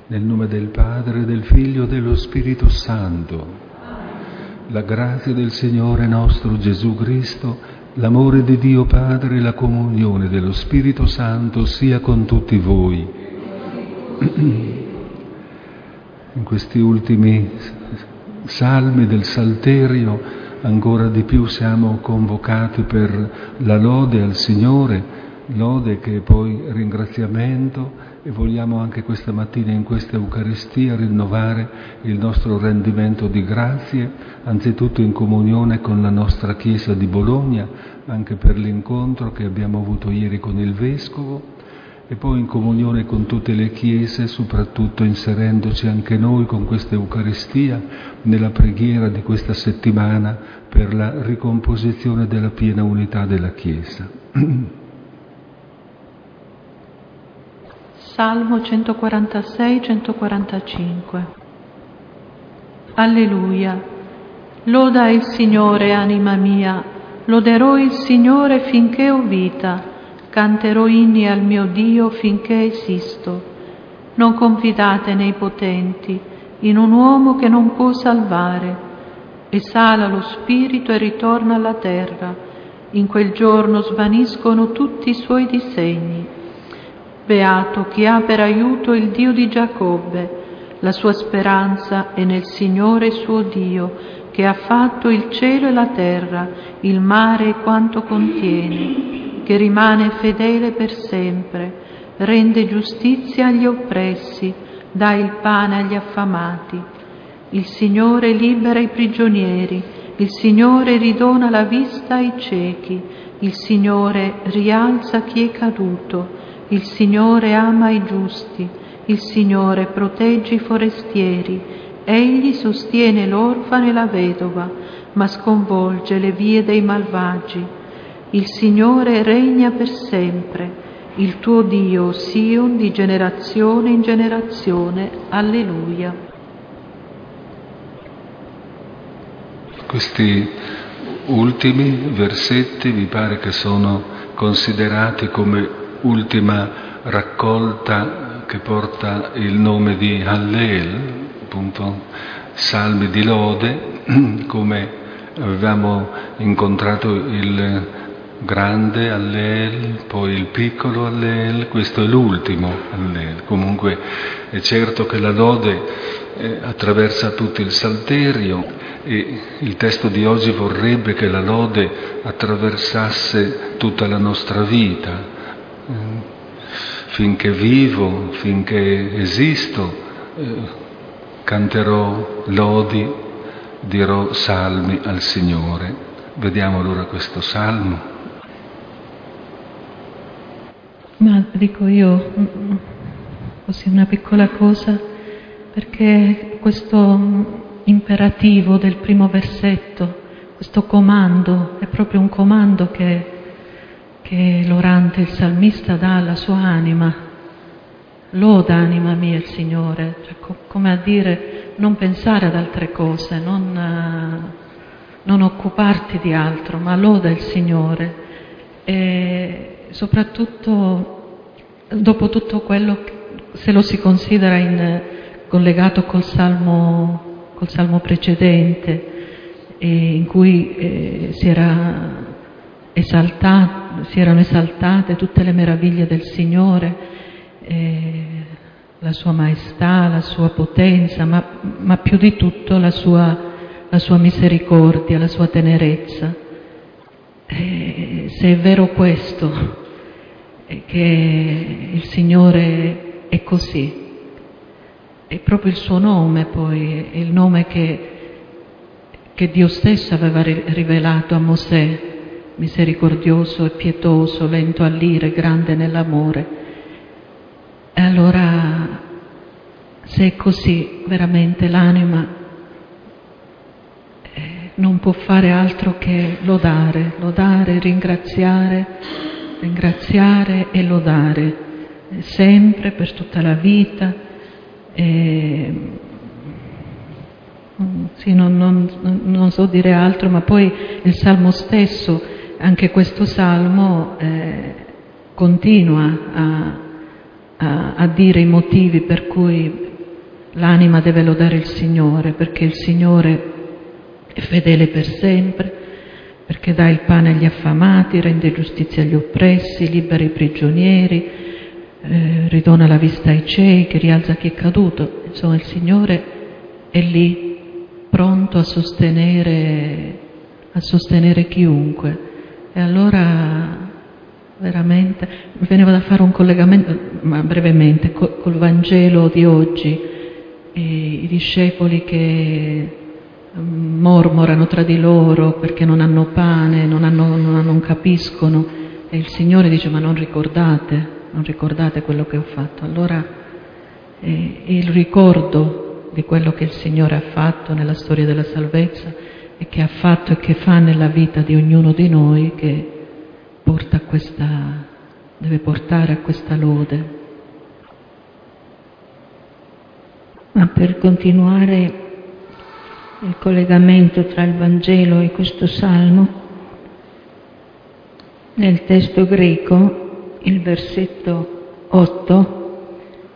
Nel nome del Padre, del Figlio e dello Spirito Santo. La grazia del Signore nostro Gesù Cristo, l'amore di Dio Padre e la comunione dello Spirito Santo sia con tutti voi. In questi ultimi salmi del Salterio ancora di più siamo convocati per la lode al Signore, lode che è poi ringraziamento, e vogliamo anche questa mattina in questa Eucaristia rinnovare il nostro rendimento di grazie, anzitutto in comunione con la nostra Chiesa di Bologna, anche per l'incontro che abbiamo avuto ieri con il Vescovo, e poi in comunione con tutte le Chiese, soprattutto inserendoci anche noi con questa Eucaristia nella preghiera di questa settimana per la ricomposizione della piena unità della Chiesa. Salmo 146-145. Alleluia. Loda il Signore, anima mia, loderò il Signore finché ho vita, canterò inni al mio Dio finché esisto. Non confidate nei potenti, in un uomo che non può salvare. Esala lo spirito e ritorna alla terra. In quel giorno svaniscono tutti i suoi disegni. Beato chi ha per aiuto il Dio di Giacobbe, la sua speranza è nel Signore suo Dio, che ha fatto il cielo e la terra, il mare e quanto contiene, che rimane fedele per sempre, rende giustizia agli oppressi, dà il pane agli affamati. Il Signore libera i prigionieri, il Signore ridona la vista ai ciechi, il Signore rialza chi è caduto. Il Signore ama i giusti, il Signore protegge i forestieri, Egli sostiene l'orfano e la vedova, ma sconvolge le vie dei malvagi. Il Signore regna per sempre, il tuo Dio, Sion, di generazione in generazione. Alleluia. Questi ultimi versetti mi pare che sono considerati come ultima raccolta che porta il nome di Hallel, appunto salmi di lode, come avevamo incontrato il grande Hallel, poi il piccolo Hallel, questo è l'ultimo Hallel. Comunque è certo che la lode attraversa tutto il Salterio, e il testo di oggi vorrebbe che la lode attraversasse tutta la nostra vita. Finché vivo, finché esisto, canterò lodi, dirò salmi al Signore. Vediamo allora questo salmo. Ma dico io così una piccola cosa, perché questo imperativo del primo versetto, questo comando, è proprio un comando che l'orante, il salmista, dà alla sua anima. Loda, anima mia, il Signore, cioè, come a dire non pensare ad altre cose, non occuparti di altro, ma loda il Signore. E soprattutto dopo tutto quello, se lo si considera collegato col salmo precedente, in cui si erano esaltate tutte le meraviglie del Signore, la sua maestà, la sua potenza, ma più di tutto la sua misericordia, la sua tenerezza. Se è vero questo, che il Signore è così, è proprio il suo nome, poi è il nome che Dio stesso aveva rivelato a Mosè: misericordioso e pietoso, lento all'ire, grande nell'amore. E allora, se è così, veramente l'anima non può fare altro che lodare, ringraziare e lodare, sempre, per tutta la vita. Sì, non so dire altro, ma poi il Salmo stesso, anche questo Salmo, continua a dire i motivi per cui l'anima deve lodare il Signore, perché il Signore è fedele per sempre, perché dà il pane agli affamati, rende giustizia agli oppressi, libera i prigionieri, ridona la vista ai ciechi, rialza chi è caduto. Insomma, il Signore è lì pronto a sostenere chiunque. E allora veramente mi veniva da fare un collegamento, ma brevemente, col Vangelo di oggi, i discepoli che mormorano tra di loro perché non hanno pane, non capiscono, e il Signore dice: ma non ricordate quello che ho fatto. Allora il ricordo di quello che il Signore ha fatto nella storia della salvezza e che ha fatto e che fa nella vita di ognuno di noi, che deve portare a questa lode. Ma per continuare il collegamento tra il Vangelo e questo Salmo, nel testo greco il versetto 8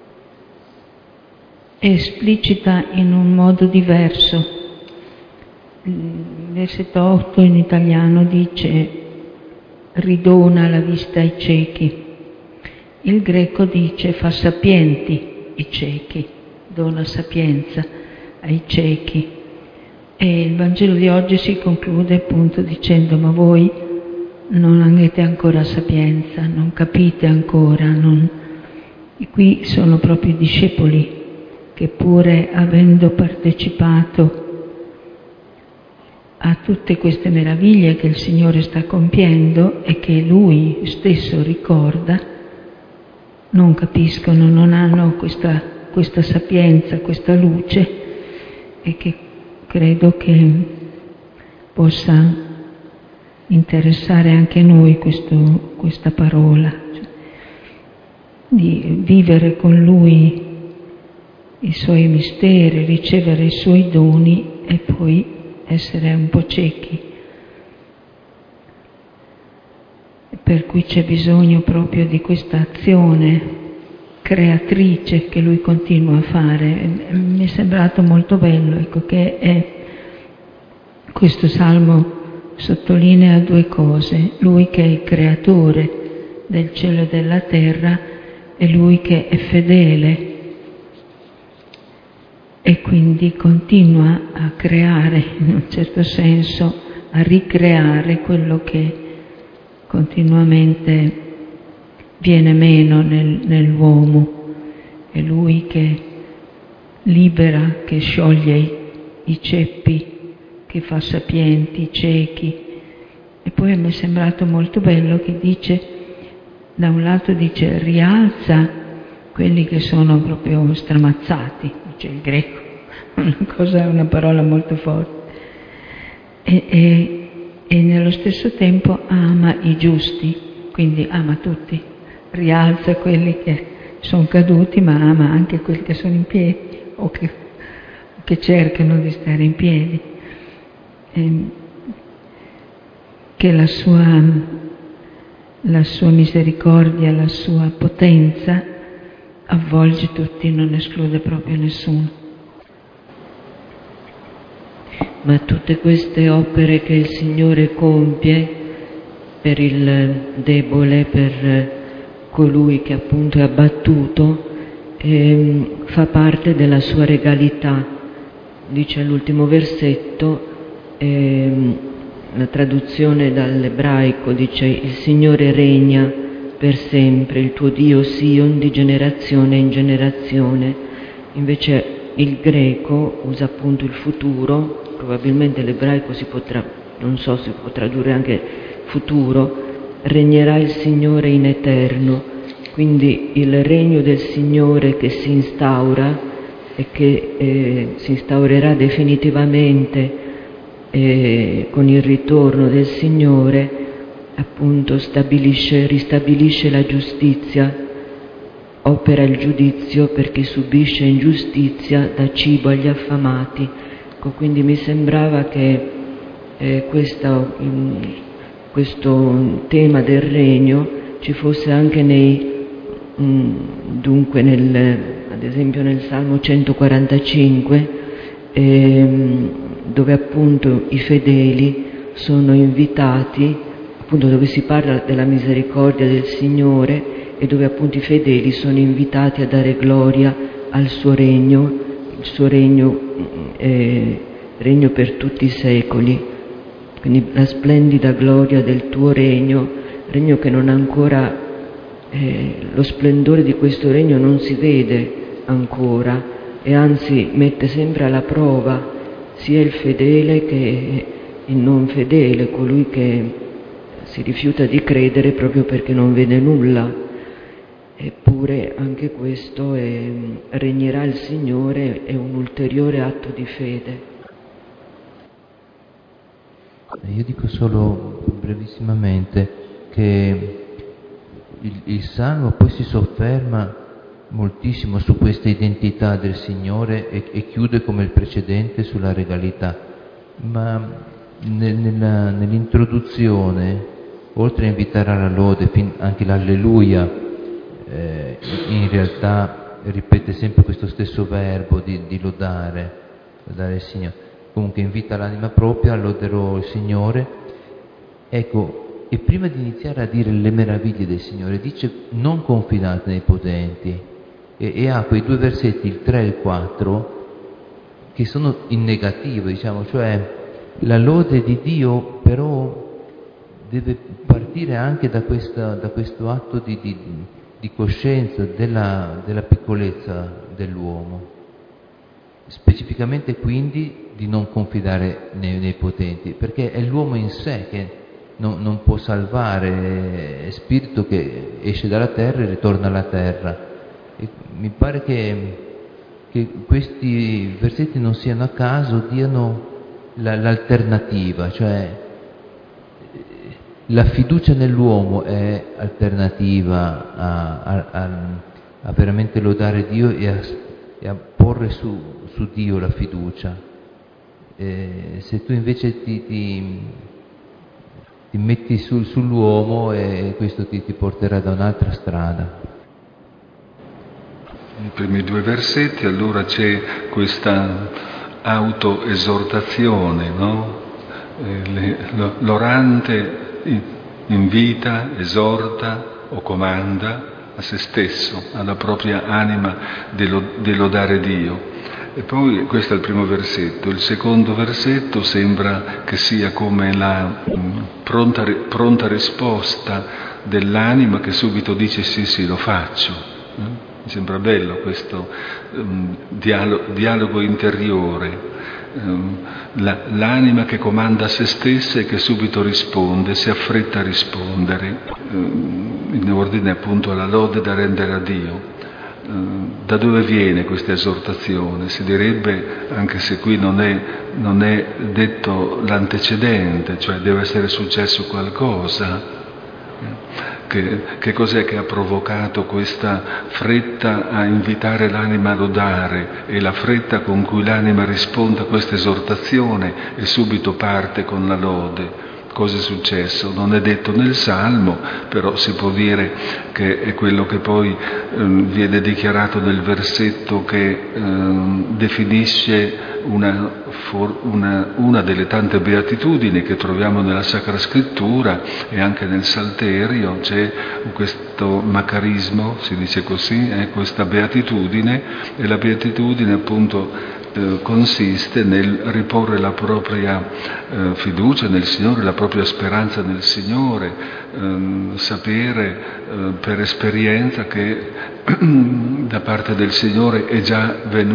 esplicita in un modo diverso. Il versetto 8 in italiano dice: ridona la vista ai ciechi. Il greco dice: fa sapienti i ciechi, dona sapienza ai ciechi. E il Vangelo di oggi si conclude appunto dicendo: ma voi non avete ancora sapienza, non capite ancora. E qui sono proprio i discepoli che, pure avendo partecipato a tutte queste meraviglie che il Signore sta compiendo e che Lui stesso ricorda, non capiscono, non hanno questa sapienza, questa luce, e che credo che possa interessare anche noi questa parola, cioè, di vivere con Lui i Suoi misteri, ricevere i Suoi doni e poi essere un po' ciechi. Per cui c'è bisogno proprio di questa azione creatrice che Lui continua a fare. Mi è sembrato molto bello, ecco, che questo Salmo sottolinea due cose: Lui che è il creatore del cielo e della terra e Lui che è fedele e quindi continua a creare, in un certo senso, a ricreare quello che continuamente viene meno nell'uomo. È Lui che libera, che scioglie i ceppi, che fa sapienti i ciechi. E poi mi è sembrato molto bello che dice, da un lato dice rialza quelli che sono proprio stramazzati, dice il greco, una parola molto forte, e nello stesso tempo ama i giusti, quindi ama tutti, rialza quelli che sono caduti, ma ama anche quelli che sono in piedi o che cercano di stare in piedi. Che la sua misericordia, la sua potenza avvolge tutti, non esclude proprio nessuno. Ma tutte queste opere che il Signore compie per il debole, per colui che appunto è abbattuto, fa parte della sua regalità. Dice all'ultimo versetto, la traduzione dall'ebraico dice: il Signore regna per sempre, il tuo Dio Sion di generazione in generazione. Invece il greco usa appunto il futuro, probabilmente l'ebraico si può tradurre anche futuro, regnerà il Signore in eterno. Quindi il regno del Signore che si instaura e che si instaurerà definitivamente con il ritorno del Signore, appunto ristabilisce la giustizia, opera il giudizio per chi subisce ingiustizia, dà cibo agli affamati. Quindi mi sembrava che questo tema del regno ci fosse anche ad esempio nel Salmo 145, dove appunto i fedeli sono invitati, appunto dove si parla della misericordia del Signore e dove appunto i fedeli sono invitati a dare gloria al suo regno, il suo regno per tutti i secoli. Quindi la splendida gloria del tuo regno che non ha ancora, lo splendore di questo regno non si vede ancora, e anzi mette sempre alla prova sia il fedele che il non fedele, colui che si rifiuta di credere proprio perché non vede nulla. Eppure anche questo regnerà il Signore, è un ulteriore atto di fede. Io dico solo brevissimamente che il Salmo poi si sofferma moltissimo su questa identità del Signore e chiude come il precedente sulla regalità, ma nell'introduzione, oltre a invitare alla lode, anche l'alleluia, in realtà ripete sempre questo stesso verbo di lodare il Signore. Comunque invita l'anima propria, loderò il Signore. Ecco, e prima di iniziare a dire le meraviglie del Signore, dice non confidate nei potenti, e ha quei due versetti, il 3 e il 4, che sono in negativo, diciamo, cioè la lode di Dio però deve partire anche da questo atto di coscienza della piccolezza dell'uomo. Specificamente quindi di non confidare nei potenti, perché è l'uomo in sé che non può salvare, è spirito che esce dalla terra e ritorna alla terra. E mi pare che questi versetti non siano a caso, diano l'alternativa, cioè la fiducia nell'uomo è alternativa a veramente lodare Dio e a porre su Dio la fiducia. Se tu invece ti metti sull'uomo, questo ti porterà da un'altra strada. I primi due versetti, allora c'è questa autoesortazione, no? L'orante invita, esorta o comanda a se stesso, alla propria anima di lodare Dio. E poi questo è il primo versetto. Il secondo versetto sembra che sia come la pronta risposta dell'anima che subito dice sì, lo faccio. Mi sembra bello questo dialogo interiore. L'anima che comanda a se stessa e che subito risponde, si affretta a rispondere, in ordine appunto alla lode da rendere a Dio. Da dove viene questa esortazione? Si direbbe, anche se qui non è detto l'antecedente, cioè deve essere successo qualcosa. Che cos'è che ha provocato questa fretta a invitare l'anima a lodare e la fretta con cui l'anima risponde a questa esortazione e subito parte con la lode? Cosa è successo? Non è detto nel Salmo, però si può dire che è quello che poi viene dichiarato nel versetto che definisce una delle tante beatitudini che troviamo nella Sacra Scrittura e anche nel Salterio. C'è questo macarismo, si dice così, questa beatitudine, e la beatitudine appunto consiste nel riporre la propria fiducia nel Signore, la propria speranza nel Signore, sapere per esperienza che da parte del Signore è già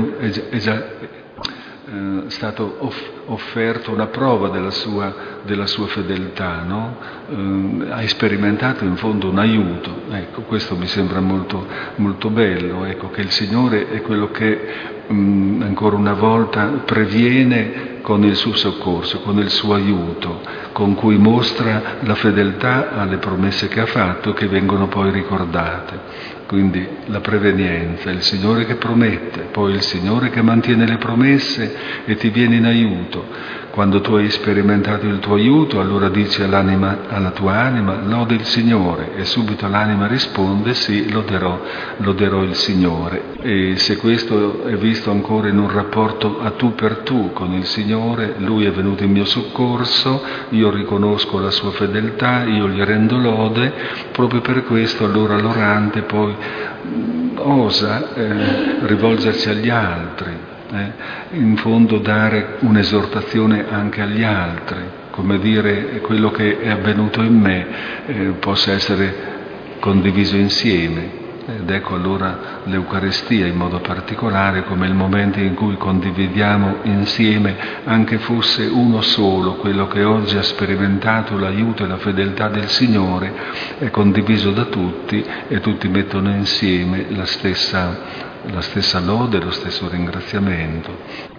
stato offerto una prova della sua fedeltà, no? Hai sperimentato in fondo un aiuto. Ecco, questo mi sembra molto, molto bello, ecco, che il Signore è quello che ancora una volta previene con il suo soccorso, con il suo aiuto, con cui mostra la fedeltà alle promesse che ha fatto, che vengono poi ricordate. Quindi la prevenienza, il Signore che promette, poi il Signore che mantiene le promesse e ti viene in aiuto. Quando tu hai sperimentato il tuo aiuto, allora dici alla tua anima, lode il Signore, e subito l'anima risponde, sì, loderò il Signore. E se questo è visto ancora in un rapporto a tu per tu con il Signore, Lui è venuto in mio soccorso, io riconosco la sua fedeltà, io gli rendo lode, proprio per questo allora l'orante poi osa rivolgersi agli altri. In fondo dare un'esortazione anche agli altri, come dire quello che è avvenuto in me possa essere condiviso insieme. Ed ecco allora l'Eucarestia in modo particolare come il momento in cui condividiamo insieme, anche fosse uno solo, quello che oggi ha sperimentato l'aiuto e la fedeltà del Signore, è condiviso da tutti e tutti mettono insieme la stessa lode, lo stesso ringraziamento.